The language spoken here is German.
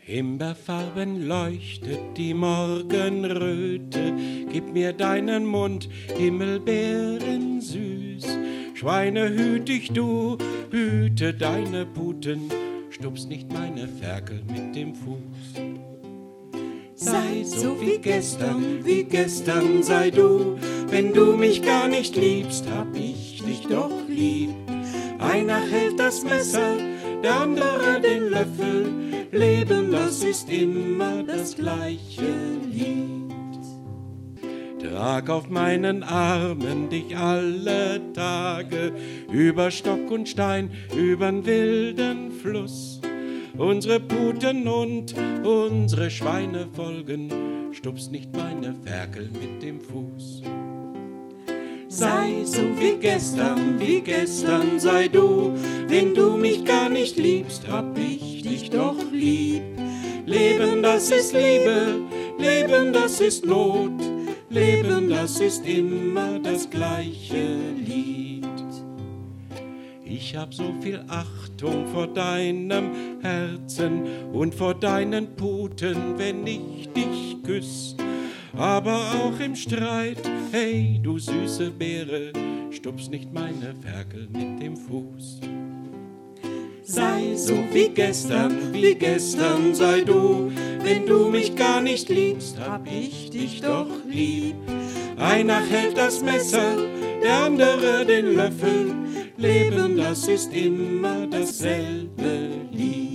Himbeerfarben leuchtet die Morgenröte, gib mir deinen Mund, Himmelbeeren süß. Schweine hüt dich du, hüte deine Puten, stups nicht meine Ferkel mit dem Fuß. Sei so wie gestern sei du, wenn du mich gar nicht liebst, hab ich dich doch lieb. Einer hält das Messer, der andere den Löffel, Leben, das ist immer das gleiche Lied. Trag auf meinen Armen dich alle Tage, über Stock und Stein, übern wilden Fluss. Unsere Puten und unsere Schweine folgen, stups nicht meine Ferkel mit dem Fuß. Sei so wie gestern sei du, wenn du mich gar nicht liebst, hab ich dich doch lieb. Leben, das ist Liebe, Leben, das ist Not, Leben, das ist immer das gleiche Lied. Ich hab so viel Achtung vor deinem Herzen und vor deinen Puten, wenn ich dich küss. Aber auch im Streit, hey, du süße Beere, stups nicht meine Ferkel mit dem Fuß. Sei so wie gestern sei du, wenn du mich gar nicht liebst, hab ich dich doch lieb. Einer hält das Messer, der andere den Löffel, Leben, das ist immer dasselbe Lied.